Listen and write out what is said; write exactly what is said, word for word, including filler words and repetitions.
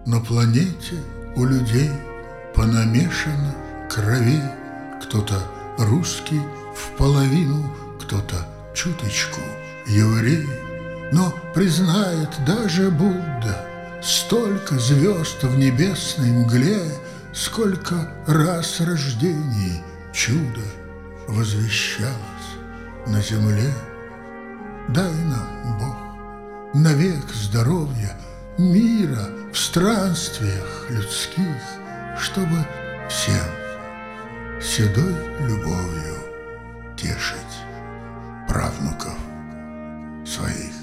На планете у людей понамешано кровей. Кто-то русский в половину, кто-то чуточку еврей. Но признает даже Будда: столько звезд в небесной мгле, сколько раз рождений чудо возвещалось на земле. Дай нам, Бог, навек здоровья, мира в странствиях людских, чтобы всем седой любовью тешить правнуков своих.